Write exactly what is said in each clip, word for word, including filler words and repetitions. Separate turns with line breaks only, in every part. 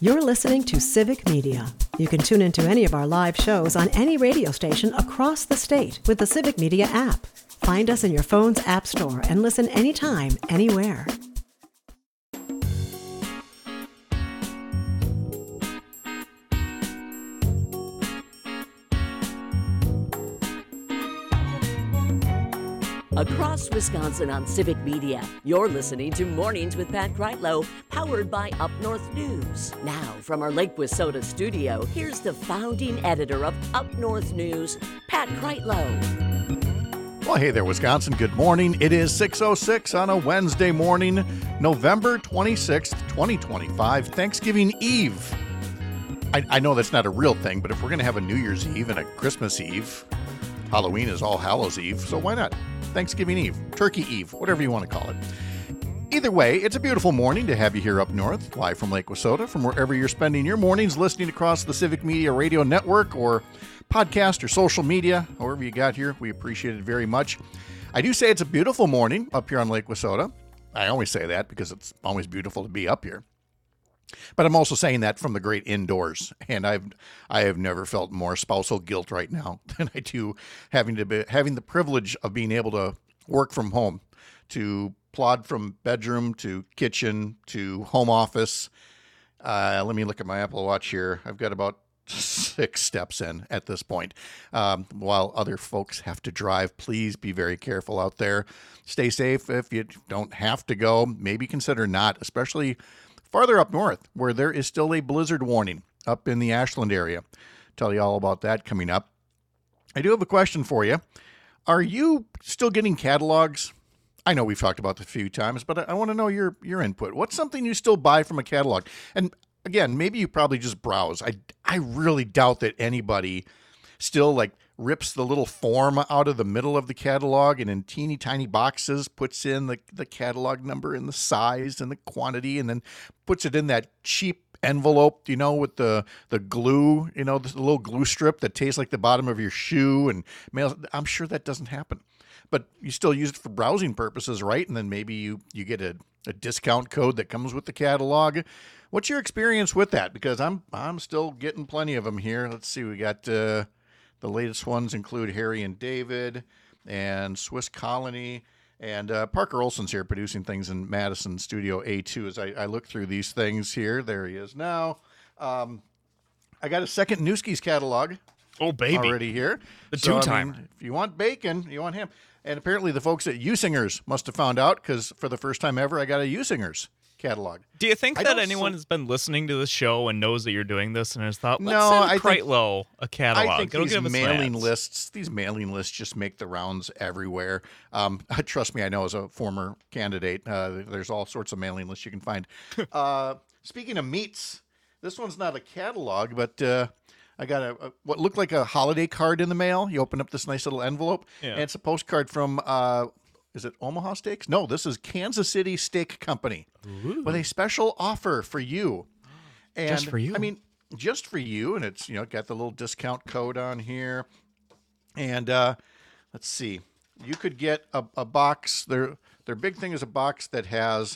You're listening to Civic Media. You can tune into any of our live shows on any radio station across the state with the Civic Media app. Find us in your phone's app store and listen anytime, anywhere.
Across Wisconsin on Civic Media, you're listening to Mornings with Pat Kreitlow, powered by Up North News. Now, from our Lake Wissota studio, here's the founding editor of Up North News, Pat Kreitlow.
Well, hey there, Wisconsin. Good morning. It is six oh six on a Wednesday morning, November twenty-sixth, twenty twenty-five, Thanksgiving Eve. I, I know that's not a real thing, but if we're going to have a New Year's Eve and a Christmas Eve, Halloween is All Hallows Eve, so why not? Thanksgiving Eve, Turkey Eve, whatever you want to call it. Either way, it's a beautiful morning to have you here up north, live from Lake Wissota, from wherever you're spending your mornings listening across the Civic Media Radio Network or podcast or social media, however you got here. We appreciate it very much. I do say it's a beautiful morning up here on Lake Wissota. I always say that because it's always beautiful to be up here. But I'm also saying that from the great indoors, and I've I have never felt more spousal guilt right now than I do having to be having the privilege of being able to work from home, to plod from bedroom to kitchen to home office. Uh, let me look at my Apple Watch here. I've got about six steps in at this point. Um, while other folks have to drive, please be very careful out there. Stay safe. If you don't have to go, maybe consider not, especially farther up north, where there is still a blizzard warning up in the Ashland area. Tell you all about that coming up. I do have a question for you. Are you still getting catalogs? I know we've talked about this a few times, but I, I want to know your, your input. What's something you still buy from a catalog? And again, maybe you probably just browse. I, I really doubt that anybody still like rips the little form out of the middle of the catalog and in teeny tiny boxes puts in the, the catalog number and the size and the quantity and then puts it in that cheap envelope, you know, with the, the glue, you know, the little glue strip that tastes like the bottom of your shoe and mails. I'm sure that doesn't happen, but you still use it for browsing purposes, right? And then maybe you, you get a, a discount code that comes with the catalog. What's your experience with that? Because I'm, I'm still getting plenty of them here. Let's see. We got, uh, the latest ones include Harry and David and Swiss Colony, and uh, Parker Olson's here producing things in Madison Studio A two. As I, I look through these things here, there he is now. Um, I got a second Newski's catalog.
Oh, baby.
Already here.
The
so,
two-timer.
I mean, if you want bacon, you want ham. And apparently the folks at U-Singers must have found out, because for the first time ever, I got a U-Singers catalog.
Do you think
I
that
don't
anyone
so-
has been listening to this show and knows that you're doing this and has thought, let's
No,
send
I think-
Kreitlow a catalog?
I think
It'll
these
give us
mailing
ads."
lists, these mailing lists just make the rounds everywhere. Um, trust me, I know as a former candidate, uh, there's all sorts of mailing lists you can find. uh, speaking of meats, this one's not a catalog, but uh, I got a, a what looked like a holiday card in the mail. You open up this nice little envelope,
Yeah.
and it's a postcard from, uh, is it Omaha Steaks? No, this is Kansas City Steak Company
Ooh.
with a special offer for you. And
Just for you?
I mean, just for you, and it's, you know, got the little discount code on here. And uh, let's see, you could get a, a box. Their their big thing is a box that has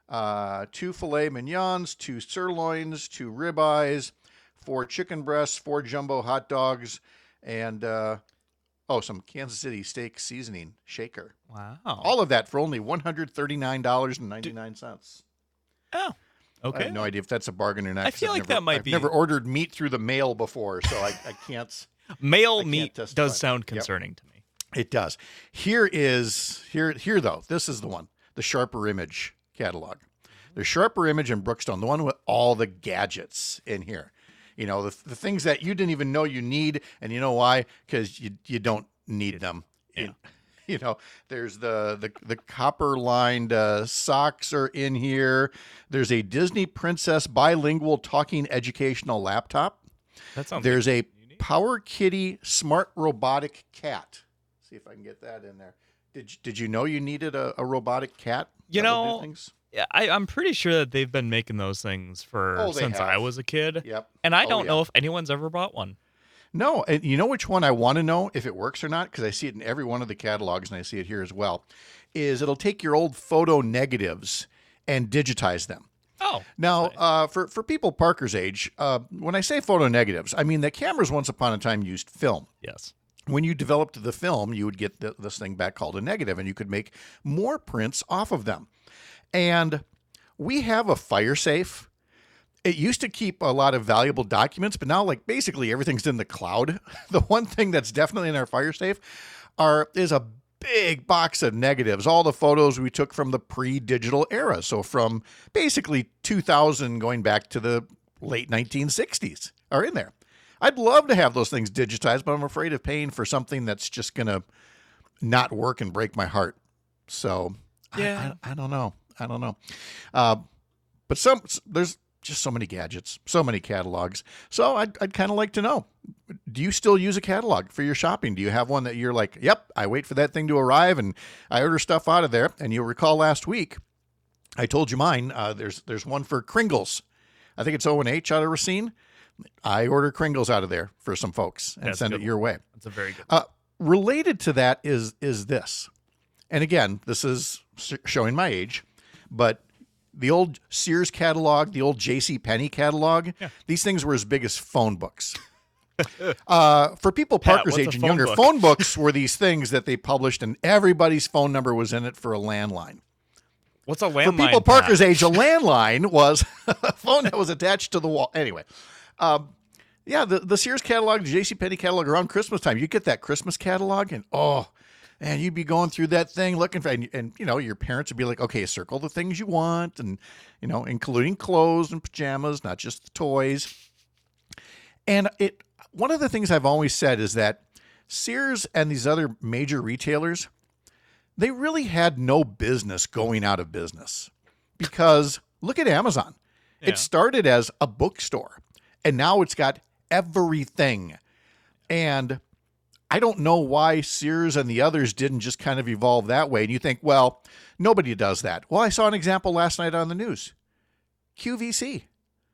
uh, two filet mignons, two sirloins, two ribeyes, four chicken breasts, four jumbo hot dogs, and uh, oh, some Kansas City steak seasoning shaker.
Wow.
All of that for only one hundred thirty-nine dollars and ninety-nine cents.
Oh,
I
okay.
have no idea if that's a bargain or not.
I
'cause
feel
I've
like
never-
that might
I've
be-
never ordered meat through the mail before, so I, I can't.
Male
I can't
meat
testify.
does sound
Yep.
concerning to me.
It does. Here is here here though. This is the one, the Sharper Image catalog. The Sharper Image in Brookstone, the one with all the gadgets in here. You know, the the things that you didn't even know you need, and you know why? Because you you don't need them.
Yeah.
You, you know, there's the the the copper lined uh, socks are in here. There's a Disney Princess bilingual talking educational laptop.
That sounds
There's a
unique.
Power Kitty smart robotic cat. See if I can get that in there. Did you, did you know you needed a, a robotic cat?
You
that would do
know,
things?
Yeah, I, I'm pretty sure that they've been making those things for
Oh, they
since I
have.
was a kid.
Yep.
And I
Oh,
don't
yeah.
know if anyone's ever bought one.
No, and you know which one I want to know if it works or not, because I see it in every one of the catalogs, and I see it here as well, is it'll take your old photo negatives and digitize them.
Oh.
Now,
that's nice.
uh, for, for people Parker's age, uh, when I say photo negatives, I mean that cameras once upon a time used film.
Yes.
When you developed the film, you would get the, this thing back called a negative, and you could make more prints off of them. And we have a fire safe. It used to keep a lot of valuable documents, but now, like, basically everything's in the cloud. The one thing that's definitely in our fire safe are is a big box of negatives, all the photos we took from the pre-digital era. So from basically two thousand going back to the late nineteen sixties are in there. I'd love to have those things digitized, but I'm afraid of paying for something that's just going to not work and break my heart. So
Yeah.
I, I, I don't know. I don't know. Uh, but some there's just so many gadgets, so many catalogs. So I'd, I'd kind of like to know, do you still use a catalog for your shopping? Do you have one that you're like, yep, I wait for that thing to arrive and I order stuff out of there? And you'll recall last week, I told you mine. Uh, there's there's one for Kringles. I think it's O and H out of Racine. I order Kringles out of there for some folks and
That's
send
a
it
good
your
one.
way.
That's a very good.
Uh, related to that is is this. And again, this is showing my age, but the old Sears catalog, the old J C Penney catalog,
Yeah.
these things were as big as phone books. uh, for people
Pat,
Parker's
what's a
age and
phone
younger,
book?
phone books were these things that they published and everybody's phone number was in it for a landline.
What's a
For
landline?
people
Pat?
Parker's age, a landline was a phone that was attached to the wall. Anyway, um, yeah, the, the Sears catalog, the JCPenney catalog around Christmas time, you get that Christmas catalog and, oh, and you'd be going through that thing looking for, and, and, you know, your parents would be like, okay, circle the things you want and, you know, including clothes and pajamas, not just the toys. And it, one of the things I've always said is that Sears and these other major retailers, they really had no business going out of business because look at Amazon.
Yeah.
It started as a bookstore and now it's got everything. And I don't know why Sears and the others didn't just kind of evolve that way. And you think, well, nobody does that. Well, I saw an example last night on the news. Q V C.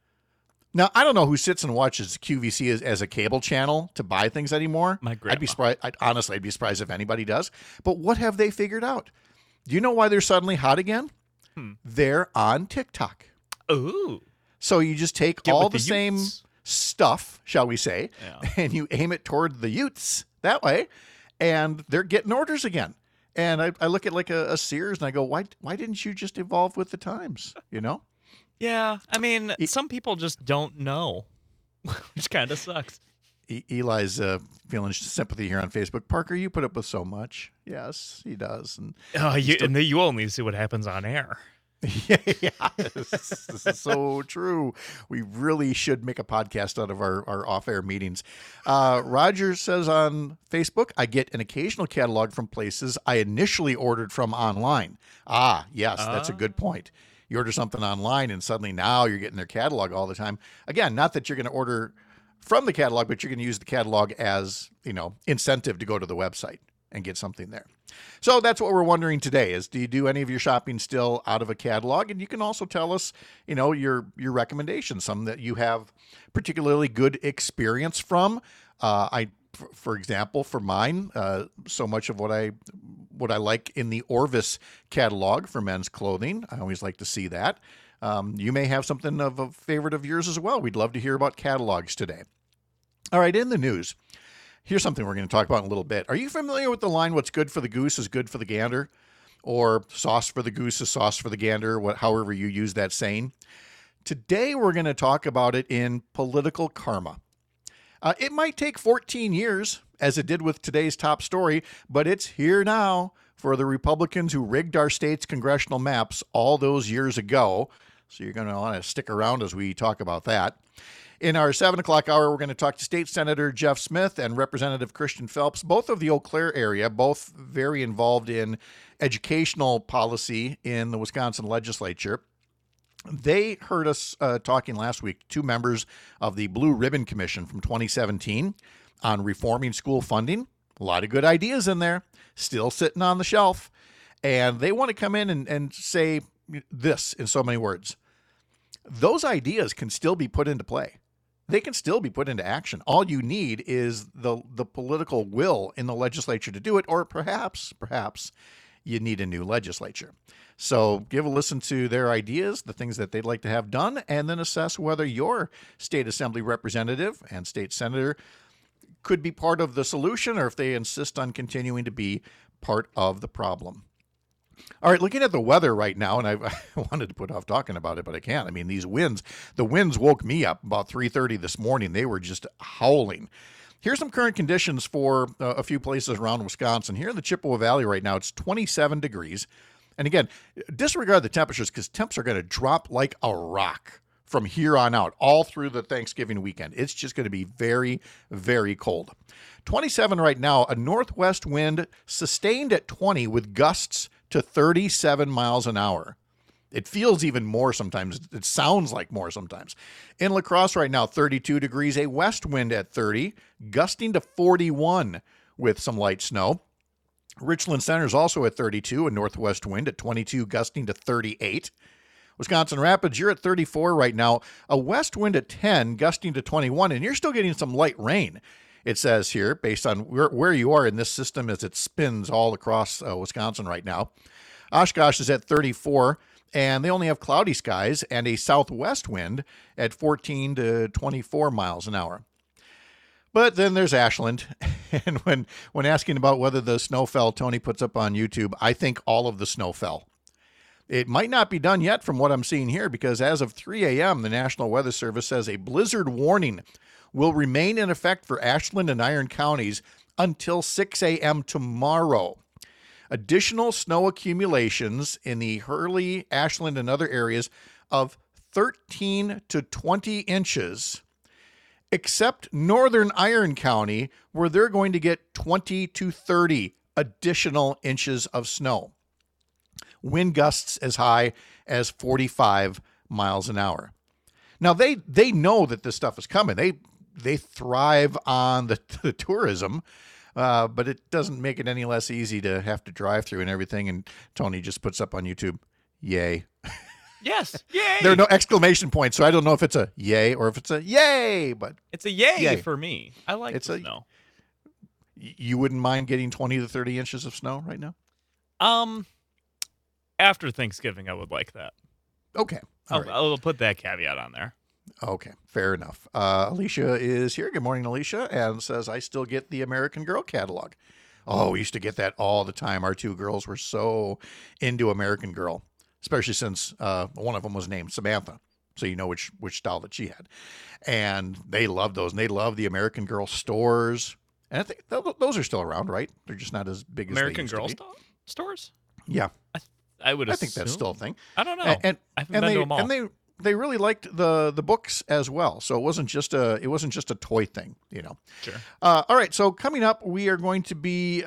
Now, I don't know who sits and watches Q V C as, as a cable channel to buy things anymore.
My
I'd be
grandma.
surprised. I'd, honestly, I'd be surprised if anybody does. But what have they figured out? Do you know why they're suddenly hot again?
Hmm.
They're on TikTok.
Ooh.
So you just take
Get
all
with
the,
the
same
youths.
stuff, shall we say,
Yeah.
and you aim it toward the youths that way, and they're getting orders again. And I, I look at like a, a Sears and I go, why why didn't you just evolve with the times? You know?
Yeah. I mean,
It-
some people just don't know, which kind of sucks.
E- Eli's uh, feeling sympathy here on Facebook. Parker, you put up with so much. Yes, he does. And
Oh, you, and then you only see what happens on air.
yeah, yeah, this, this is so true. We really should make a podcast out of our, our off-air meetings. Uh, Roger says on Facebook, I get an occasional catalog from places I initially ordered from online. Ah, yes, that's a good point. You order something online and suddenly now you're getting their catalog all the time. Again, not that you're going to order from the catalog, but you're going to use the catalog as, you know, incentive to go to the website and get something there. So that's what we're wondering today is, do you do any of your shopping still out of a catalog? And you can also tell us, you know, your, your recommendations, some that you have particularly good experience from. Uh, I, for, for example, for mine, uh, so much of what I, what I like in the Orvis catalog for men's clothing, I always like to see that. Um, you may have something of a favorite of yours as well. We'd love to hear about catalogs today. All right, in the news. Here's something we're going to talk about in a little bit. Are you familiar with the line, what's good for the goose is good for the gander? Or sauce for the goose is sauce for the gander, what, however you use that saying. Today, we're going to talk about it in political karma. Uh, it might take fourteen years, as it did with today's top story, but it's here now for the Republicans who rigged our state's congressional maps all those years ago. So you're going to want to stick around as we talk about that. In our seven o'clock hour, we're going to talk to State Senator Jeff Smith and Representative Christian Phelps, both of the Eau Claire area, both very involved in educational policy in the Wisconsin legislature. They heard us uh, talking last week, two members of the Blue Ribbon Commission from twenty seventeen on reforming school funding. A lot of good ideas in there, still sitting on the shelf. And they want to come in and, and say this in so many words. Those ideas can still be put into play. They can still be put into action. All you need is the the political will in the legislature to do it, or perhaps, perhaps you need a new legislature. So give a listen to their ideas, the things that they'd like to have done, and then assess whether your state assembly representative and state senator could be part of the solution, or if they insist on continuing to be part of the problem. All right, looking at the weather right now, and I, I wanted to put off talking about it, but I can't. I mean, these winds, the winds woke me up about three thirty this morning. They were just howling. Here's some current conditions for uh, a few places around Wisconsin. Here in the Chippewa Valley right now, it's twenty-seven degrees. And again, disregard the temperatures because temps are going to drop like a rock from here on out, all through the Thanksgiving weekend. It's just going to be very, very cold. twenty-seven right now, a northwest wind sustained at twenty with gusts to thirty-seven miles an hour. It feels even more sometimes. It sounds like more sometimes. In La Crosse right now, thirty-two degrees, a west wind at thirty, gusting to forty-one with some light snow. Richland Center is also at thirty-two, a northwest wind at twenty-two, gusting to thirty-eight. Wisconsin Rapids, you're at thirty-four right now, a west wind at ten, gusting to twenty-one, and you're still getting some light rain. It says here, based on where, where you are in this system as it spins all across uh, Wisconsin right now. Oshkosh is at thirty-four, and they only have cloudy skies and a southwest wind at fourteen to twenty-four miles an hour. But then there's Ashland, and when, when asking about whether the snow fell, Tony puts up on YouTube, I think all of the snow fell. It might not be done yet from what I'm seeing here, because as of three a.m., the National Weather Service says a blizzard warning will remain in effect for Ashland and Iron counties until six a.m. tomorrow. Additional snow accumulations in the Hurley, Ashland, and other areas of thirteen to twenty inches, except northern Iron County, where they're going to get twenty to thirty additional inches of snow. Wind gusts as high as forty-five miles an hour. Now, they they know that this stuff is coming. They they thrive on the, the tourism, uh, but it doesn't make it any less easy to have to drive through and everything. And Tony just puts up on YouTube, yay.
Yes, yay.
There are no exclamation points, so I don't know if it's a yay or if it's a yay, but
it's a yay,
yay.
for me. I like
it's
the
a,
snow.
You wouldn't mind getting twenty to thirty inches of snow right now?
Um, after Thanksgiving, I would like that.
Okay.
I'll,
right.
I'll put that caveat on there.
Okay, fair enough. Uh, Alicia is here. Good morning, Alicia, and says, I still get the American Girl catalog. Oh, we used to get that all the time. Our two girls were so into American Girl, especially since uh, one of them was named Samantha, so you know which which style that she had. And they loved those, and they loved the American Girl stores. And I think th- those are still around, right? They're just not as big as
American
they used
Girl
to be.
st- stores?
Yeah.
I, th- I would
I
assume.
think that's still a thing.
I don't know.
And, and,
I haven't
and
been
they,
to them all.
And they they really liked the the books as well. So it wasn't just a it wasn't just a toy thing, you know.
Sure.
Uh, all right. So coming up, we are going to be.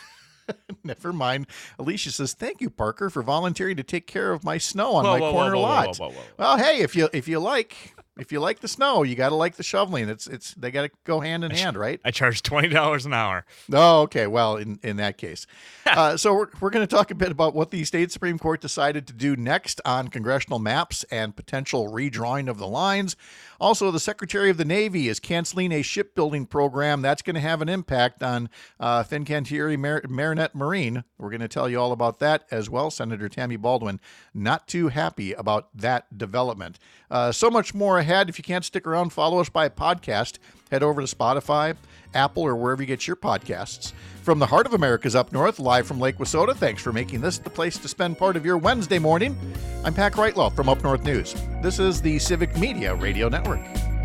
Never mind. Alicia says, "Thank you, Parker, for volunteering to take care of my snow on
Whoa,
my
whoa,
corner
whoa, whoa,
lot."
whoa, whoa, whoa, whoa.
Well, hey, if you if you like if you like the snow, you got to like the shoveling. It's it's they got to go hand in hand, right?
I charge twenty dollars an hour.
Oh, okay. Well, in, in that case. uh, so we're, we're going to talk a bit about what the state Supreme Court decided to do next on congressional maps and potential redrawing of the lines. Also, the Secretary of the Navy is canceling a shipbuilding program. That's going to have an impact on uh, Fincantieri Mar- Marinette Marine. We're going to tell you all about that as well. Senator Tammy Baldwin not too happy about that development. Uh, so much more ahead. If you can't stick around, follow us by podcast. Head over to Spotify, Apple, or wherever you get your podcasts. From the heart of America's up north, live from Lake Wissota, thanks for making this the place to spend part of your Wednesday morning. I'm Pat Kreitlow from Up North News. This is the Civic Media Radio Network.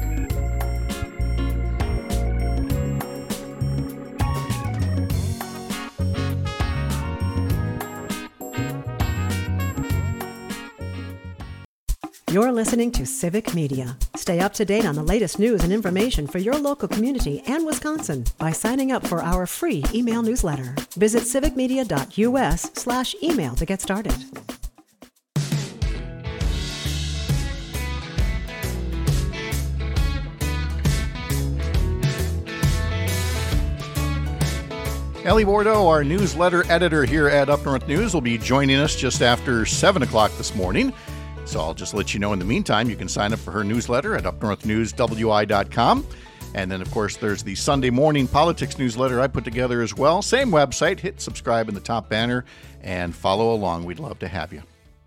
You're listening to Civic Media. Stay up to date on the latest news and information for your local community and Wisconsin by signing up for our free email newsletter. Visit civicmedia.us slash email to get started.
Ellie Bordeaux, our newsletter editor here at Up North News, will be joining us just after seven o'clock this morning. So I'll just let you know in the meantime, you can sign up for her newsletter at up north news w i dot com. And then, of course, there's the Sunday morning politics newsletter I put together as well. Same website. Hit subscribe in the top banner and follow along. We'd love to have you.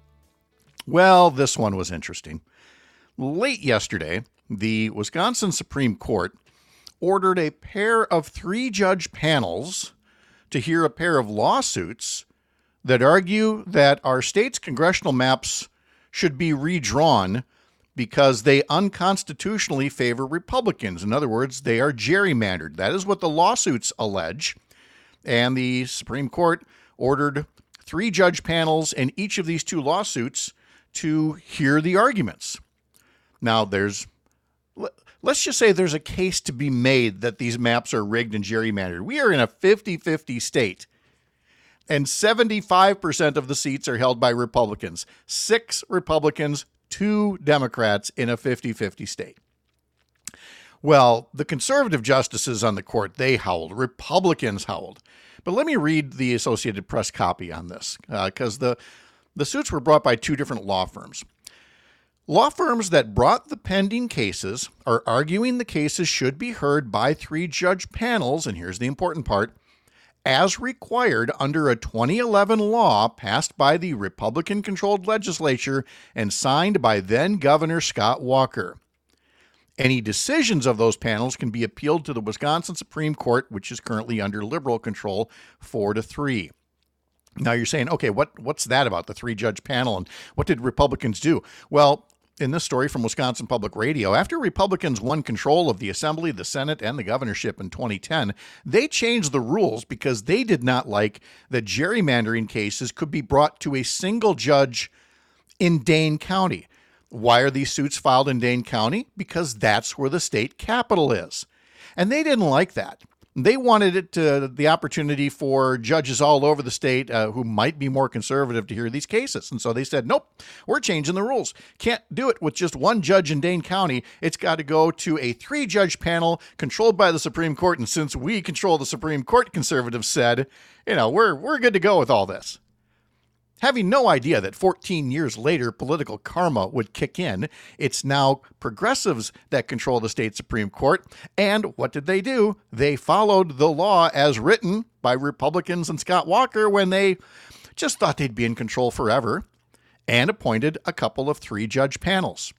Well, this one was interesting. Late yesterday, the Wisconsin Supreme Court ordered a pair of three-judge panels to hear a pair of lawsuits that argue that our state's congressional maps should be redrawn because they unconstitutionally favor Republicans. In other words, they are gerrymandered. That is what the lawsuits allege. And the Supreme Court ordered three judge panels in each of these two lawsuits to hear the arguments. Now, there's, let's just say there's a case to be made that these maps are rigged and gerrymandered. We are in a fifty-fifty state, and seventy-five percent of the seats are held by Republicans. Six Republicans, two Democrats in a fifty-fifty state. Well, the conservative justices on the court, they howled. Republicans howled. But let me read the Associated Press copy on this, because uh, the, the suits were brought by two different law firms. Law firms that brought the pending cases are arguing the cases should be heard by three-judge panels, and here's the important part, as required under a twenty eleven law passed by the Republican-controlled legislature and signed by then-Governor Scott Walker. Any decisions of those panels can be appealed to the Wisconsin Supreme Court, which is currently under Liberal control, four to three. Now you're saying, okay, what, what's that about, the three-judge panel, and what did Republicans do? Well, in this story from Wisconsin Public Radio, after Republicans won control of the Assembly, the Senate, and the governorship in twenty ten, they changed the rules because they did not like that gerrymandering cases could be brought to a single judge in Dane County. Why are these suits filed in Dane County? Because that's where the state capital is. And they didn't like that. They wanted it to, the opportunity for judges all over the state uh, who might be more conservative to hear these cases. And so they said, nope, we're changing the rules. Can't do it with just one judge in Dane County. It's got to go to a three-judge panel controlled by the Supreme Court. And since we control the Supreme Court, conservatives said, you know, we're we're good to go with all this. Having no idea that fourteen years later, political karma would kick in, it's now progressives that control the state Supreme Court. And what did they do? They followed the law as written by Republicans and Scott Walker when they just thought they'd be in control forever and appointed a couple of three-judge panels.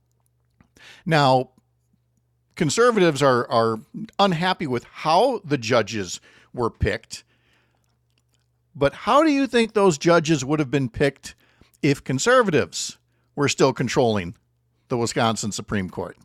Now, conservatives are, are unhappy with how the judges were picked. But how do you think those judges would have been picked if conservatives were still controlling the Wisconsin Supreme Court?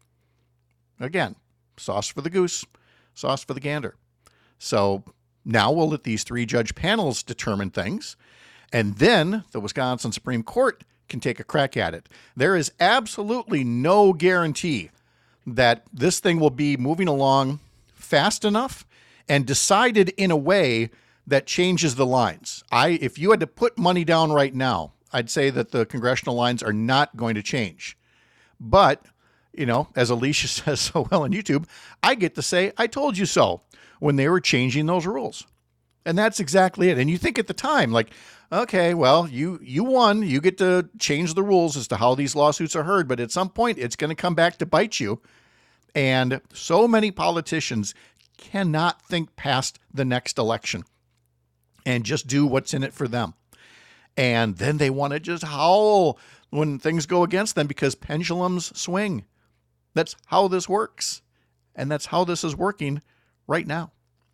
Again, sauce for the goose, sauce for the gander. So now we'll let these three-judge panels determine things, and then the Wisconsin Supreme Court can take a crack at it. There is absolutely no guarantee that this thing will be moving along fast enough and decided in a way that changes the lines. I, if you had to put money down right now, I'd say that the congressional lines are not going to change. But, you know, as Alicia says so well on YouTube, I get to say, I told you so when they were changing those rules. And that's exactly it. And you think at the time, like, okay, well, you, you won. You get to change the rules as to how these lawsuits are heard. But at some point, it's going to come back to bite you. And so many politicians cannot think past the next election and just do what's in it for them. And then they want to just howl when things go against them because pendulums swing. That's how this works. And that's how this is working right now.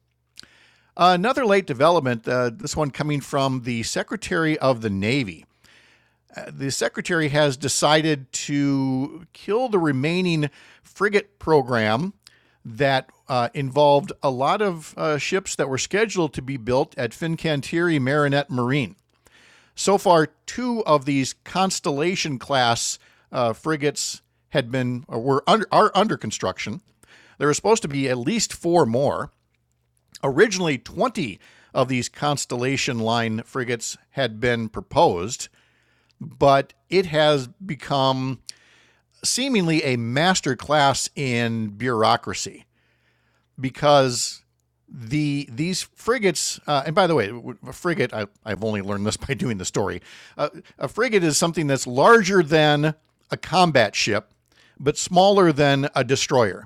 Uh, another late development, uh, this one coming from the Secretary of the Navy. Uh, the Secretary has decided to kill the remaining frigate program that uh, involved a lot of uh, ships that were scheduled to be built at Fincantieri Marinette Marine. So far, two of these Constellation-class uh, frigates had been or were under, are under construction. There were supposed to be at least four more. Originally, twenty of these Constellation-line frigates had been proposed, but it has become seemingly a master class in bureaucracy because the these frigates, uh, and by the way, a frigate, I, I've only learned this by doing the story. Uh, a frigate is something that's larger than a combat ship, but smaller than a destroyer.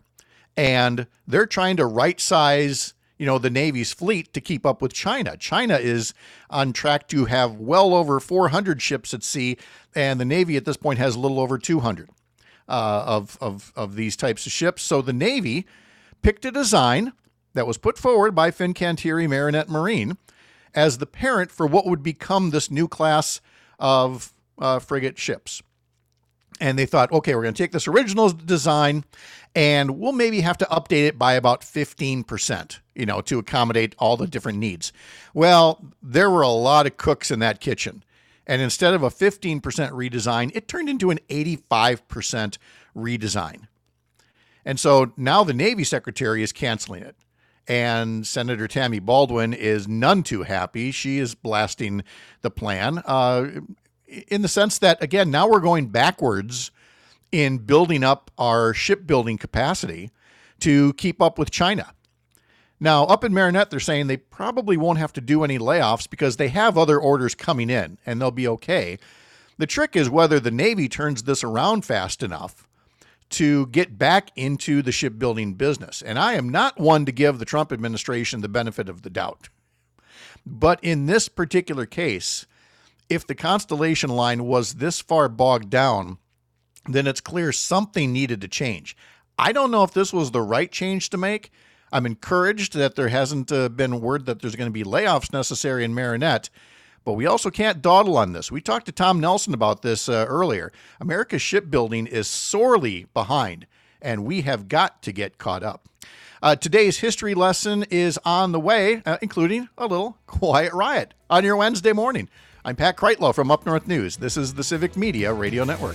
And they're trying to right size, you know, the Navy's fleet to keep up with China. China is on track to have well over four hundred ships at sea, and the Navy at this point has a little over two hundred uh, of, of, of these types of ships. So the Navy picked a design that was put forward by Fincantieri Marinette Marine as the parent for what would become this new class of uh, frigate ships. And they thought, okay, we're going to take this original design and we'll maybe have to update it by about fifteen percent, you know, to accommodate all the different needs. Well, there were a lot of cooks in that kitchen. And instead of a fifteen percent redesign, it turned into an eighty-five percent redesign. And so now the Navy Secretary is canceling it. And Senator Tammy Baldwin is none too happy. She is blasting the plan uh, in the sense that, again, now we're going backwards in building up our shipbuilding capacity to keep up with China. Now, up in Marinette, they're saying they probably won't have to do any layoffs because they have other orders coming in and they'll be okay. The trick is whether the Navy turns this around fast enough to get back into the shipbuilding business. And I am not one to give the Trump administration the benefit of the doubt. But in this particular case, if the Constellation line was this far bogged down, then it's clear something needed to change. I don't know if this was the right change to make. I'm encouraged that there hasn't uh, been word that there's going to be layoffs necessary in Marinette, but we also can't dawdle on this. We talked to Tom Nelson about this uh, earlier. America's shipbuilding is sorely behind, and we have got to get caught up. Uh, today's history lesson is on the way, uh, including a little quiet riot on your Wednesday morning. I'm Pat Kreitlow from Up North News. This is the Civic Media Radio Network.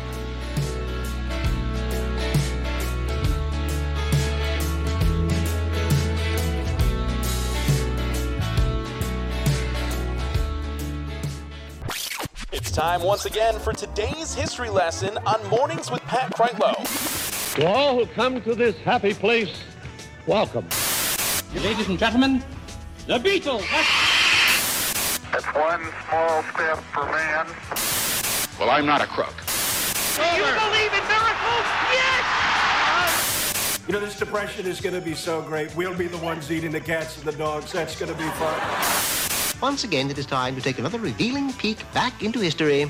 It's time once again for today's history lesson on Mornings with Pat Kreitlow.
To all who come to this happy place, welcome.
Ladies and gentlemen, the Beatles.
It's one small step for man.
Well, I'm not a crook.
Do you believe in miracles? Yes!
You know, this depression is going to be so great. We'll be the ones eating the cats and the dogs. That's going to be fun.
Once again, it is time to take another revealing peek back into history.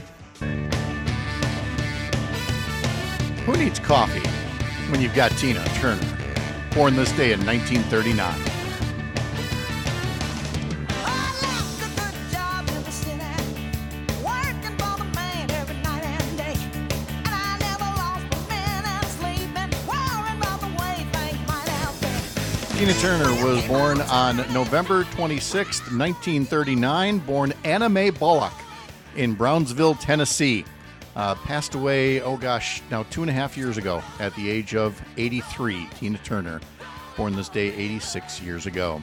Who needs coffee when you've got Tina Turner, born this day in nineteen thirty-nine? Tina Turner was born on November twenty-sixth, nineteen thirty-nine, born Anna Mae Bullock in Brownsville, Tennessee. Uh, passed away, oh gosh, now two and a half years ago at the age of eighty-three. Tina Turner, born this day eighty-six years ago.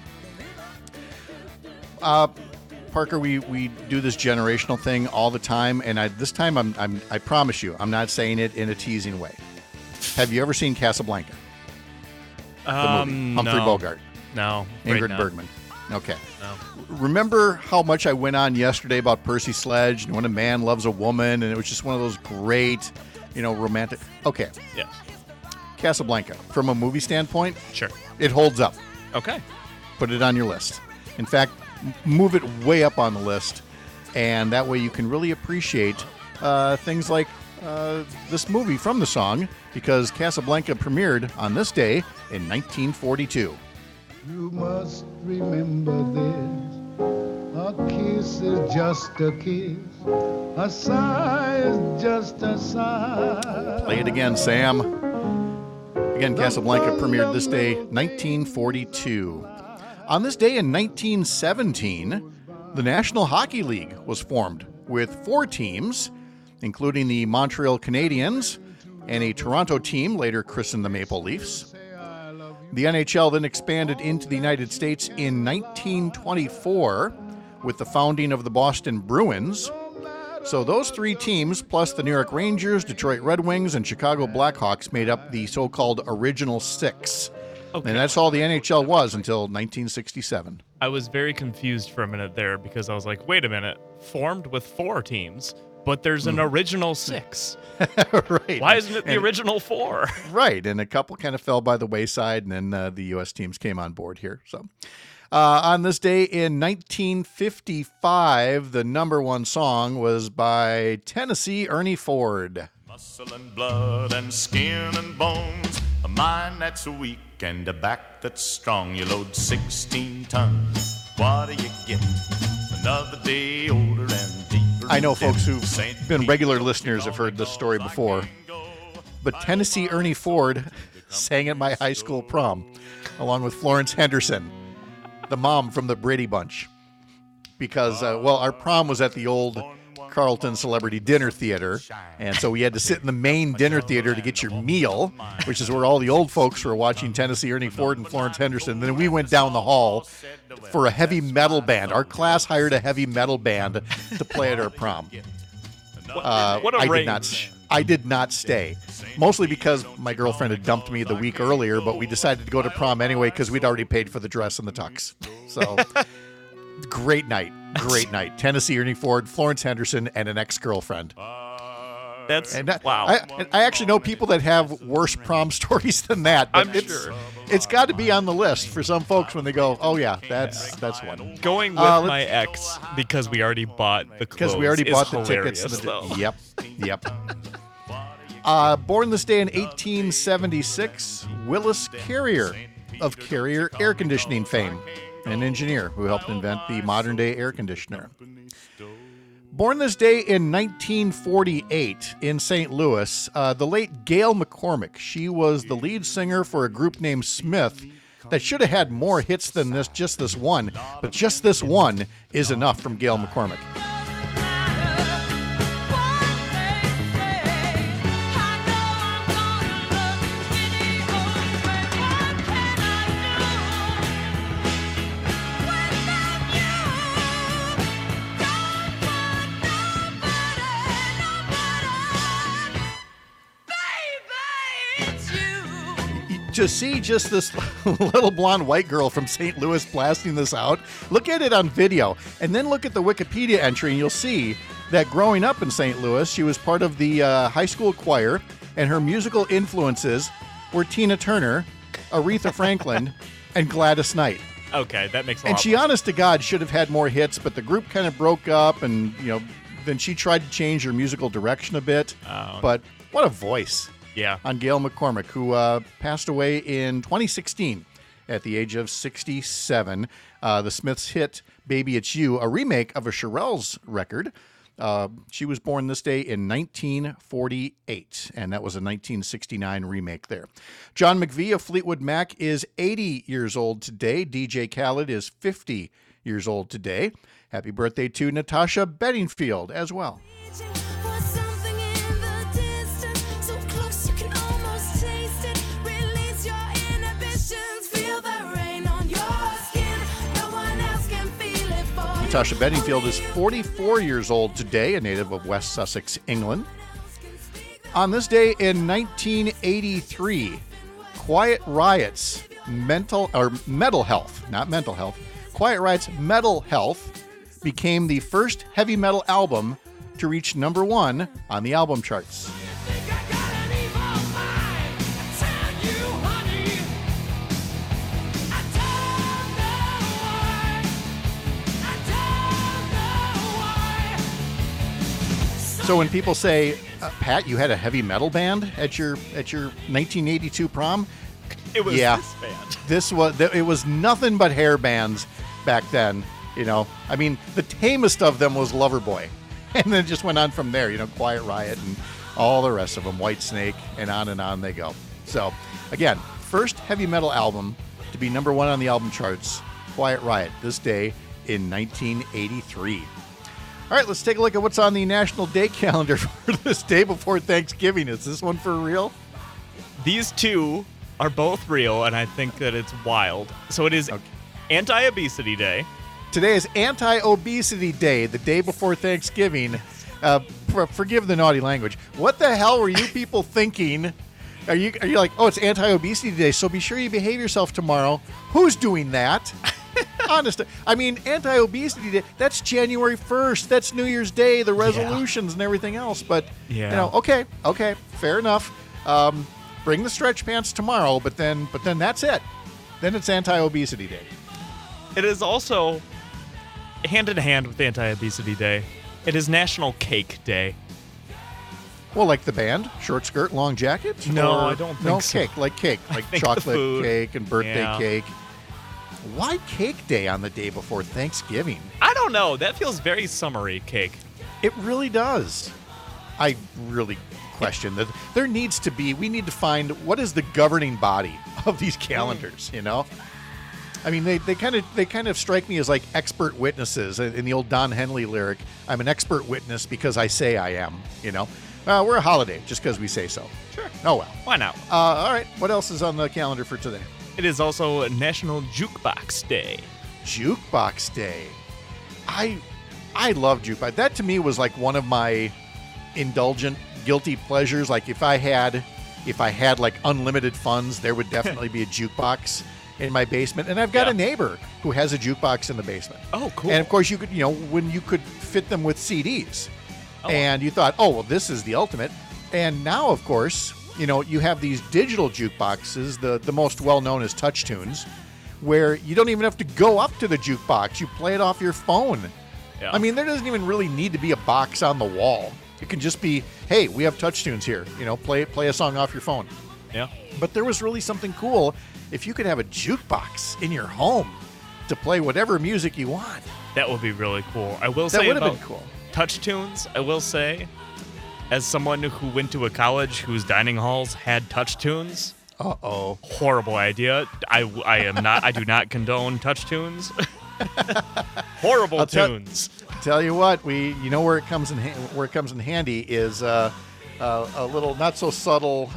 Uh, Parker, we, we do this generational thing all the time, and I, this time I'm, I'm I promise you, I'm not saying it in a teasing way. Have you ever seen Casablanca? The
Um,
movie. Humphrey
no.
Bogart.
No.
Ingrid
right now.
Bergman. Okay.
No.
Remember how much I went on yesterday about Percy Sledge and when a man loves a woman, and it was just one of those great, you know, romantic. Okay.
Yes.
Casablanca, from a movie standpoint,
Sure.
it holds up.
Okay.
Put it on your list. In fact, m- move it way up on the list, and that way you can really appreciate uh, things like uh, this movie from the song, because Casablanca premiered on this day in nineteen forty-two.
You must remember this. A kiss is just a kiss. A sigh is just a sigh.
Play it again, Sam. Again, Casablanca premiered this day, nineteen forty-two. On this day in nineteen seventeen, the National Hockey League was formed with four teams, including the Montreal Canadiens and a Toronto team, later christened the Maple Leafs. The N H L then expanded into the United States in nineteen twenty-four with the founding of the Boston Bruins. So those three teams, plus the New York Rangers, Detroit Red Wings, and Chicago Blackhawks, made up the so-called Original Six.
Okay.
And that's all the N H L was until nineteen sixty-seven.
I was very confused for a minute there because I was like, wait a minute, formed with four teams. But there's an original six.
Right.
Why isn't it the
and,
original four?
Right. And a couple kind of fell by the wayside, and then uh, the U S teams came on board here. So uh, on this day in nineteen fifty-five, the number one song was by Tennessee Ernie Ford.
Muscle and blood and skin and bones, a mind that's weak and a back that's strong. You load sixteen tons. What do you get? Another day older and deeper.
I know folks who've been regular listeners have heard this story before, but Tennessee Ernie Ford sang at my high school prom, along with Florence Henderson, the mom from the Brady Bunch. Because, uh, well, our prom was at the old Carlton Celebrity Dinner Theater, and so we had to sit in the main dinner theater to get your meal, which is where all the old folks were watching Tennessee Ernie Ford and Florence Henderson. Then we went down the hall for a heavy metal band. Our class hired a heavy metal band to play at our prom. Uh,
what a
I
range.
did not. I did not stay, mostly because my girlfriend had dumped me the week earlier, but we decided to go to prom anyway because we'd already paid for the dress and the tux. So, great night. Great night. Tennessee Ernie Ford, Florence Henderson, and an ex-girlfriend.
That's
and I,
wow.
I, I actually know people that have worse prom stories than that. But
I'm
it's,
sure.
It's got to be on the list for some folks when they go, oh, yeah, that's that's one.
Going with
Uh,
my ex because we already bought the clothes.
Because we already
is
bought the
hilarious,
tickets. And
though.
the, yep, yep. Uh, born this day in eighteen seventy-six, Willis Carrier of Carrier Air Conditioning fame, an engineer who helped invent the modern-day air conditioner. Born this day in nineteen forty-eight in Saint Louis, uh, the late Gail McCormick. She was the lead singer for a group named Smith that should have had more hits than this, just this one. But just this one is enough from Gail McCormick. To see just this little blonde white girl from Saint Louis blasting this out, look at it on video, and then look at the Wikipedia entry, and you'll see that growing up in Saint Louis, she was part of the uh, high school choir, and her musical influences were Tina Turner, Aretha Franklin, and Gladys Knight.
Okay, that makes a lot
And she,
more
honest to God, should have had more hits, but the group kind of broke up, and you know, then she tried to change her musical direction a bit.
Oh.
But what a voice!
Yeah.
On Gail McCormick, who uh, passed away in twenty sixteen at the age of sixty-seven. Uh, the Smiths hit Baby It's You, a remake of a Shirelles record. Uh, she was born this day in nineteen forty-eight, and that was a nineteen sixty-nine remake there. John McVie of Fleetwood Mac is eighty years old today. D J Khaled is fifty years old today. Happy birthday to Natasha Bedingfield as well. Natasha Bedingfield is forty-four years old today, a native of West Sussex, England. On this day in nineteen eighty-three, Quiet Riot's mental or Metal Health, not mental health, Quiet Riot's Metal Health became the first heavy metal album to reach number one on the album charts. So when people say, uh, Pat, you had a heavy metal band at your at your nineteen eighty-two prom?
It was
yeah,
this band.
This was it was nothing but hair bands back then. You know, I mean, the tamest of them was Loverboy, and then it just went on from there. You know, Quiet Riot and all the rest of them, Whitesnake, and on and on they go. So again, first heavy metal album to be number one on the album charts, Quiet Riot, this day in nineteen eighty-three. All right, let's take a look at what's on the National Day calendar for this day before Thanksgiving. Is this one for real?
These two are both real, and I think that it's wild. So it is okay. Anti-Obesity Day.
Today is Anti-Obesity Day, the day before Thanksgiving. Uh, for, forgive the naughty language. What the hell were you people thinking? Are you are you like, oh, it's Anti-Obesity Day, so be sure you behave yourself tomorrow. Who's doing that? Honest. I mean, anti-obesity day, that's January first. That's New Year's Day, the resolutions yeah. and everything else. But, yeah. you know, okay, okay, fair enough. Um, bring the stretch pants tomorrow, but then but then that's it. Then it's anti-obesity day.
It is also hand in hand with anti-obesity day. It is National Cake Day.
Well, like the band, short skirt, long jacket?
No,
or,
I don't think
no,
so.
No, cake, like cake, like chocolate cake and birthday
yeah.
cake. Why cake day on the day before Thanksgiving?
I don't know. That feels very summery, cake.
It really does. I really question that. There needs to be, we need to find what is the governing body of these calendars, you know? I mean, they, they kind of they kind of strike me as like expert witnesses. In the old Don Henley lyric, I'm an expert witness because I say I am, you know? Uh, we're a holiday just because we say so.
Sure.
Oh, well.
Why not?
Uh, all right. What else is on the calendar for today?
It is also National Jukebox Day.
Jukebox Day. I I love jukebox. That to me was like one of my indulgent guilty pleasures. Like if I had if I had like unlimited funds, there would definitely be a jukebox in my basement. And I've got
yeah.
a neighbor who has a jukebox in the basement.
Oh, cool.
And of course you could, you know, when you could fit them with C Ds. Oh. And you thought, oh, well, this is the ultimate. And now, of course, you know, you have these digital jukeboxes, the, the most well-known is TouchTunes, where you don't even have to go up to the jukebox. You play it off your phone. Yeah. I mean, there doesn't even really need to be a box on the wall. It can just be, hey, we have TouchTunes here. You know, play play a song off your phone.
Yeah.
But there was really something cool if you could have a jukebox in your home to play whatever music you want.
That would be really cool. I will say
that would
about
have been cool.
TouchTunes, I will say, as someone who went to a college whose dining halls had TouchTunes.
Uh-oh.
Horrible idea. I, I am not, I do not condone TouchTunes. Horrible
I'll tell,
tunes.
Tell you what, we, you know where it comes in, where it comes in handy is uh, uh, a little not so subtle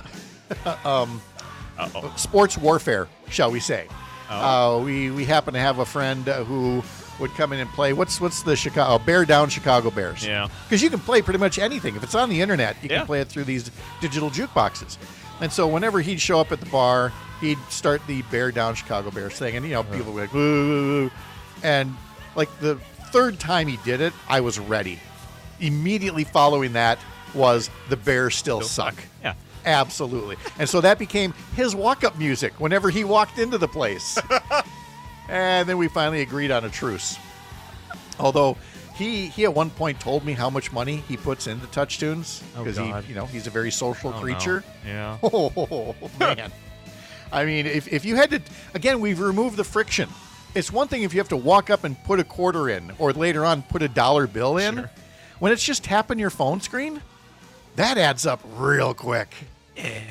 um, sports warfare, shall we say. Oh. Uh, we, we happen to have a friend uh, who would come in and play. What's what's the Chicago oh, Bear Down Chicago Bears?
Yeah.
Because you can play pretty much anything. If it's on the internet, you
yeah.
can play it through these digital jukeboxes. And so whenever he'd show up at the bar, he'd start the Bear Down Chicago Bears thing, and you know, people would be like, woo. And like the third time he did it, I was ready. Immediately following that was the Bears still, still suck.
suck. Yeah.
Absolutely. And so that became his walk-up music whenever he walked into the place. And then we finally agreed on a truce. Although he he at one point told me how much money he puts into TouchTunes because
oh,
he you know he's a very social
oh,
creature.
No. Yeah.
Oh man. I mean, if if you had to again, we've removed the friction. It's one thing if you have to walk up and put a quarter in, or later on put a dollar bill in.
Sure.
When it's just tapping your phone screen, that adds up real quick.
Yeah.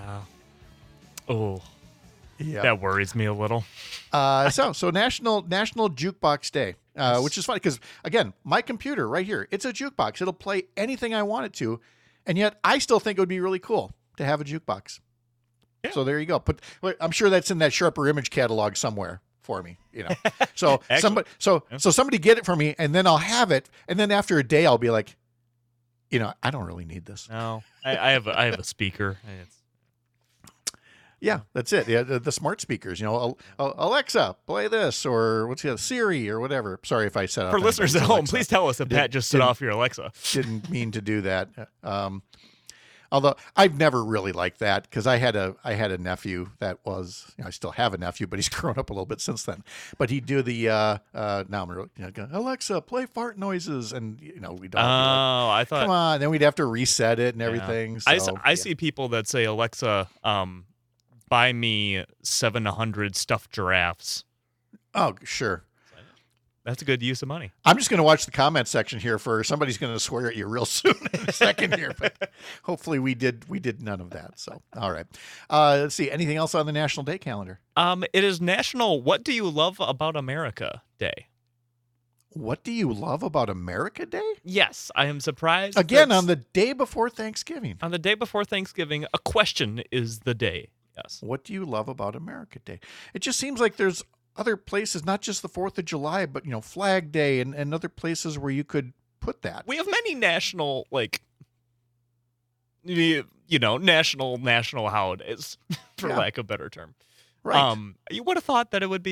Oh.
Yeah.
That worries me a little.
Uh, so, so National National Jukebox Day, uh, which is funny because, again, my computer right here, it's a jukebox. It'll play anything I want it to, and yet I still think it would be really cool to have a jukebox. Yeah. So there you go. But I'm sure that's in that Sharper Image catalog somewhere for me. You know, so
Actually,
somebody, so
yeah.
so somebody get it for me, and then I'll have it, and then after a day, I'll be like, you know, I don't really need this.
No, I, I have a, I have a speaker. It's,
Yeah, that's it. Yeah, the, the smart speakers. You know, Alexa, play this, or what's the other, Siri, or whatever. Sorry if I said
for listeners at home. Alexa. Please tell us if Pat just set off your Alexa.
Didn't mean to do that. Um, although I've never really liked that because I had a I had a nephew that was you know, I still have a nephew, but he's grown up a little bit since then. But he'd do the uh, uh, now I'm really, you know, go, Alexa, play fart noises, and you know we don't.
Oh,
like,
I thought.
Come on, then we'd have to reset it and everything.
Yeah.
So,
I I
yeah.
see people that say Alexa. Um, Buy me seven hundred stuffed giraffes.
Oh, sure.
That's a good use of money.
I'm just going to watch the comment section here for somebody's going to swear at you real soon in a second here, but hopefully we did we did none of that. So, all right. Uh, let's see. Anything else on the National Day calendar?
Um, it is National What Do You Love About America Day.
What do you love about America Day?
Yes, I am surprised.
Again, on the day before Thanksgiving.
On the day before Thanksgiving, a question is the day. Yes.
What do you love about America Day? It just seems like there's other places, not just the fourth of July, but, you know, Flag Day and, and other places where you could put that.
We have many national, like, you know, national, national holidays, for
yeah.
lack of a better term.
Right.
Um, you would have thought that it would be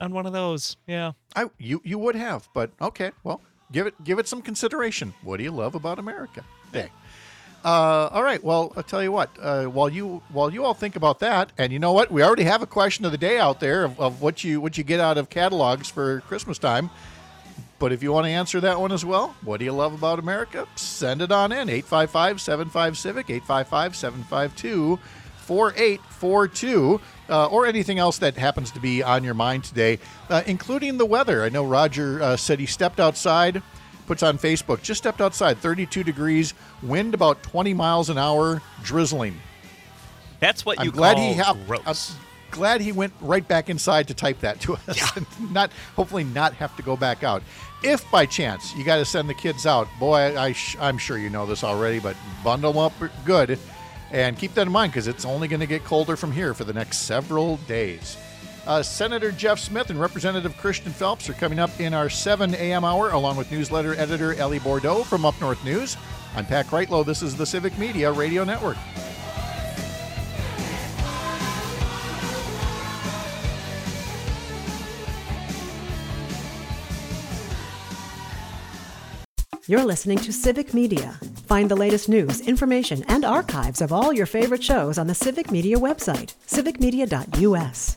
on one of those. Yeah.
I you you would have, but okay. Well, give it give it some consideration. What do you love about America? Day. Uh, all right. Well, I'll tell you what. Uh, while you while you all think about that, and you know what, we already have a question of the day out there of, of what you what you get out of catalogs for Christmas time. But if you want to answer that one as well, what do you love about America? Send it on in. eight five five, seven five, civic, eight five five, seven five two, four eight four two, uh, or anything else that happens to be on your mind today, uh, including the weather. I know Roger uh, said he stepped outside, puts on Facebook, just stepped outside, thirty-two degrees, wind about twenty miles an hour, drizzling.
That's what
I'm
you
glad
call
he ha-
gross.
I'm glad he went right back inside to type that to us,
Yeah.
and not hopefully not have to go back out. If by chance you got to send the kids out, boy, I, I sh- I'm sure you know this already, but bundle them up good, and keep that in mind because it's only going to get colder from here for the next several days. Uh, Senator Jeff Smith and Representative Christian Phelps are coming up in our seven a.m. hour, along with newsletter editor Ellie Bordeaux from Up North News. I'm Pat Kreitlow. This is the Civic Media Radio Network.
You're listening to Civic Media. Find the latest news, information, and archives of all your favorite shows on the Civic Media website, civic media dot u s.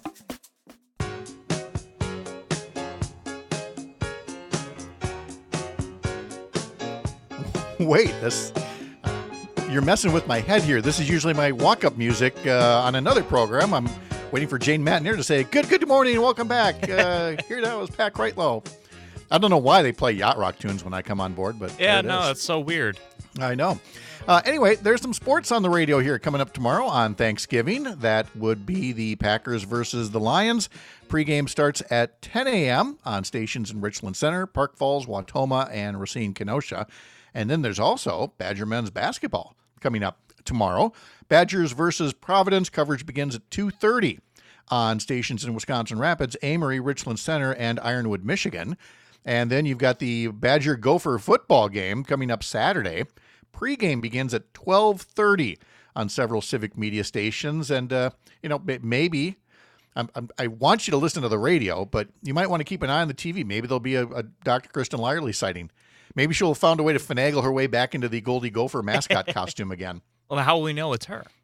Wait, this you're messing with my head here. This is usually my walk-up music uh, on another program. I'm waiting for Jane Mattineer to say, good good morning and welcome back. Uh, here that was Pat Kreitlow. I don't know why they play yacht rock tunes when I come on board, but
Yeah,
there it
no,
is.
it's so weird.
I know. Uh, anyway, there's some sports on the radio here coming up tomorrow on Thanksgiving. That would be the Packers versus the Lions. Pregame starts at ten a.m. on stations in Richland Center, Park Falls, Wautoma, and Racine, Kenosha. And then there's also Badger men's basketball coming up tomorrow. Badgers versus Providence. Coverage begins at two thirty on stations in Wisconsin Rapids, Amory, Richland Center, and Ironwood, Michigan. And then you've got the Badger Gopher football game coming up Saturday. Pre-game begins at twelve thirty on several Civic Media stations. And, uh, you know, maybe I'm, I'm, I want you to listen to the radio, but you might want to keep an eye on the T V. Maybe there'll be a, a Doctor Kristen Lyerly sighting. Maybe she'll have found a way to finagle her way back into the Goldie Gopher mascot costume again.
Well, how will we know it's her?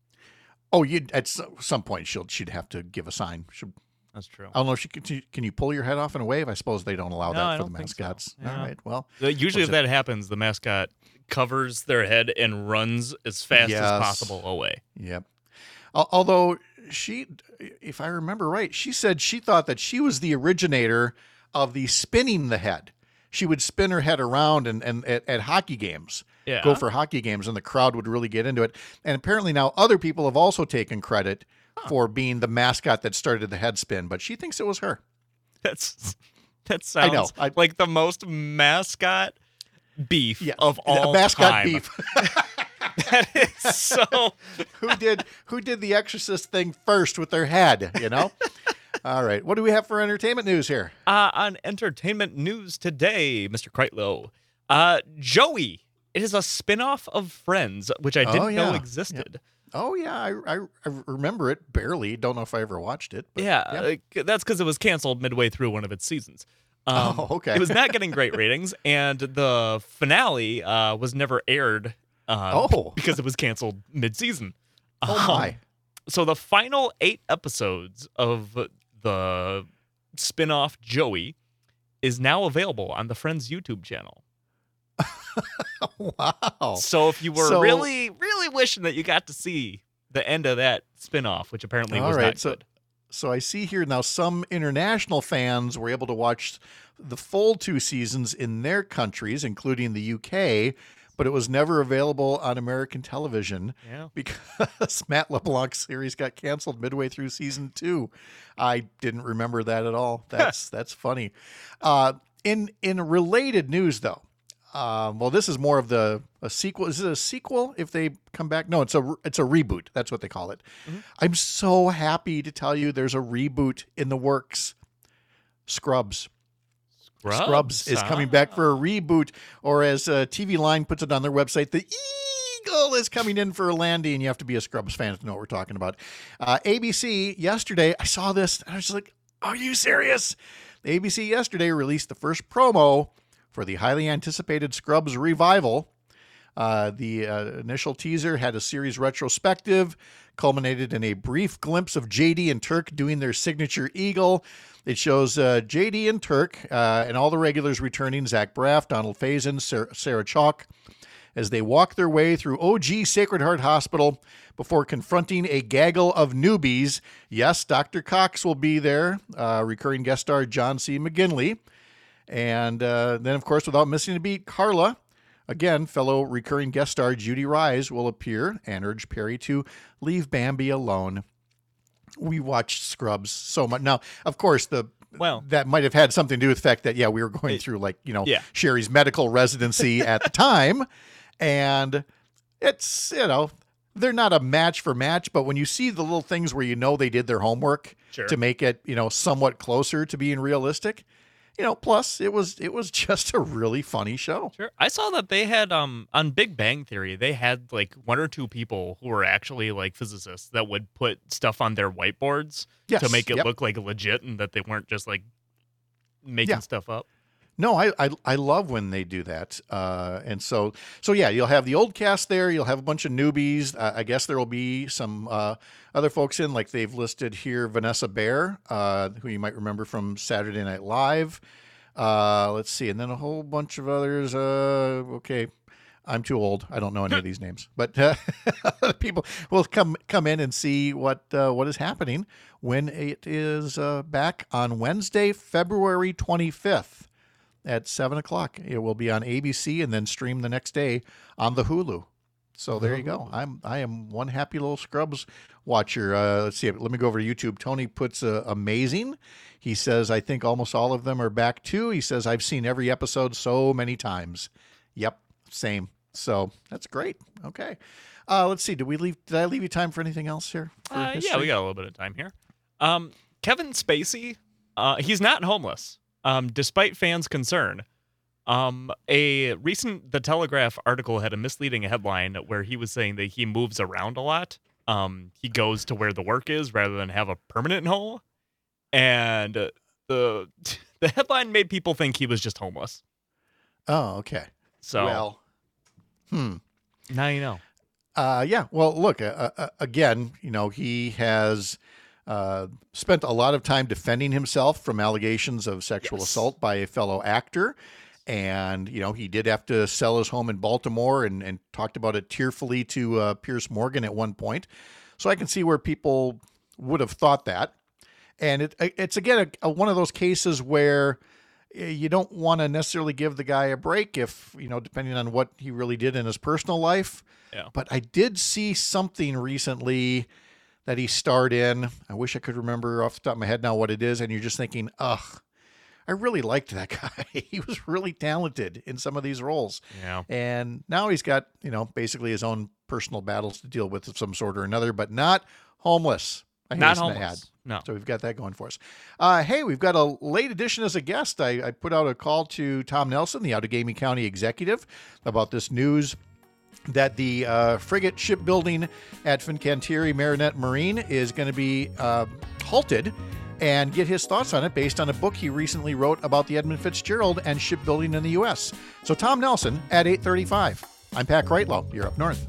Oh, you at some point she'll she'd have to give a sign. She'll,
That's true.
I don't know if she can. Can you pull your head off in a wave? I suppose they don't allow
No,
that
I
for
don't
the
think so.
mascots.
Yeah.
All right. Well,
Usually, if
it?
that happens, the mascot covers their head and runs as fast
Yes.
as possible away.
Yep. Al- Although she, if I remember right, she said she thought that she was the originator of the spinning the head. She would spin her head around and, and at, at hockey games,
Yeah.
go for hockey games, and the crowd would really get into it. And apparently now other people have also taken credit for being the mascot that started the head spin, but she thinks it was her.
That's that sounds
I know. I,
like the most mascot beef
yeah,
of all
mascot
time.
beef.
That is so.
who did who did the Exorcist thing first with their head? You know. All right. What do we have for entertainment news here?
Uh, on entertainment news today, Mister Kreitlow, uh, Joey. It is a spinoff of Friends, which I didn't
Oh, yeah.
know existed.
Yeah. Oh yeah, I, I I remember it barely. Don't know if I ever watched it. But
Yeah,
yeah.
uh, that's because it was canceled midway through one of its seasons. Um,
Oh, okay.
It was not getting great ratings, and the finale uh, was never aired. Uh,
Oh.
because it was canceled mid-season.
Oh
Um,
my.
So the final eight episodes of the spin-off Joey is now available on the Friends YouTube channel.
Wow.
So if you were
So-
really, really wishing that you got to see the end of that spin-off, which apparently
All
was
right,
not
so
good.
so I see here now some international fans were able to watch the full two seasons in their countries, including the U K, but it was never available on American television
Yeah.
because Matt LeBlanc's series got canceled midway through season two. I didn't remember that at all. That's that's funny. Uh, in in related news, though, um, well, this is more of the a sequel. Is it a sequel if they come back? No, it's a it's a reboot. That's what they call it.
Mm-hmm.
I'm so happy to tell you there's a reboot in the works. Scrubs.
Scrubs,
Scrubs is
huh?
coming back for a reboot, or as uh, T V Line puts it on their website, the Eagle is coming in for a landing. And you have to be a Scrubs fan to know what we're talking about. Uh, A B C yesterday, I saw this and I was just like, Are you serious? A B C yesterday released the first promo for the highly anticipated Scrubs revival. Uh, the uh, initial teaser had a series retrospective, culminated in a brief glimpse of J D and Turk doing their signature eagle. It shows uh, J D and Turk uh, and all the regulars returning, Zach Braff, Donald Faison, Sarah, Sarah Chalk, as they walk their way through O G Sacred Heart Hospital before confronting a gaggle of newbies. Yes, Doctor Cox will be there, uh, recurring guest star John C. McGinley. And uh, then, of course, without missing a beat, Carla, again, fellow recurring guest star Judy Rise will appear and urge Perry to leave Bambi alone. We watched Scrubs so much. Now, of course, the
well,
that might have had something to do with the fact that, yeah, we were going it, through, like, you know,
yeah.
Sherry's medical residency at the time. And it's, you know, they're not a match for match, but when you see the little things where you know they did their homework
sure.
to make it, you know, somewhat closer to being realistic, you know, plus it was it was just a really funny show.
Sure. I saw that they had um on Big Bang Theory, they had like one or two people who were actually like physicists that would put stuff on their whiteboards
yes.
to make it
yep.
look like legit and that they weren't just like making
yeah.
stuff up.
No, I, I I love when they do that. Uh, and so, so yeah, you'll have the old cast there. You'll have a bunch of newbies. Uh, I guess there will be some uh, other folks in, like they've listed here, Vanessa Bayer, uh, who you might remember from Saturday Night Live. Uh, let's see. And then a whole bunch of others. Uh, okay. I'm too old. I don't know any of these names, but uh, people will come come in and see what uh, what is happening when it is uh, back on Wednesday, February twenty-fifth. At seven o'clock. It will be on A B C and then stream the next day on the Hulu. So there you go. I'm I am one happy little Scrubs watcher. Uh, let's see. Let me go over to YouTube. Tony puts uh, amazing. He says, I think almost all of them are back too. He says, I've seen every episode so many times. Yep, same. So that's great. Okay. Uh, let's see. Did we leave? Did I leave you time for anything else here?
Uh, yeah, we got a little bit of time here. Um, Kevin Spacey, uh, he's not homeless. Um, despite fans' concern, um, a recent The Telegraph article had a misleading headline where he was saying that he moves around a lot. Um, he goes to where the work is rather than have a permanent home. And the the headline made people think he was just homeless.
Oh, okay.
So,
well, hmm.
Now you know.
Uh, yeah. Well, look, uh, uh, again, you know, he has Uh, spent a lot of time defending himself from allegations of sexual yes. assault by a fellow actor. And, you know, he did have to sell his home in Baltimore and, and talked about it tearfully to uh, Piers Morgan at one point. So I can see where people would have thought that. And it it's, again, a, a, one of those cases where you don't want to necessarily give the guy a break if, you know, depending on what he really did in his personal life.
Yeah.
But I did see something recently that he starred in. I wish I could remember off the top of my head now what it is. And you're just thinking, ugh, I really liked that guy. He was really talented in some of these roles.
Yeah.
And now he's got, you know, basically his own personal battles to deal with of some sort or another, but not homeless. I
not homeless. No.
So we've got that going for us. Uh, hey, we've got a late edition as a guest. I, I put out a call to Tom Nelson, the Outagamie County executive, about this news that the uh, frigate shipbuilding at Fincantieri Marinette Marine is going to be uh, halted, and get his thoughts on it based on a book he recently wrote about the Edmund Fitzgerald and shipbuilding in the U S. So Tom Nelson at eight thirty-five. I'm Pat Kreitlow. You're up north.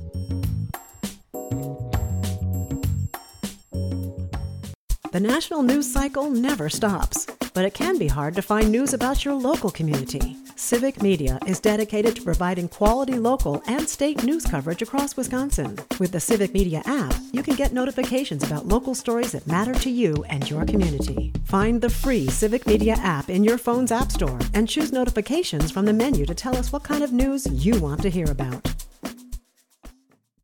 The national news cycle never stops, but it can be hard to find news about your local community. Civic Media is dedicated to providing quality local and state news coverage across Wisconsin. With the Civic Media app, you can get notifications about local stories that matter to you and your community. Find the free Civic Media app in your phone's app store and choose notifications from the menu to tell us what kind of news you want to hear about.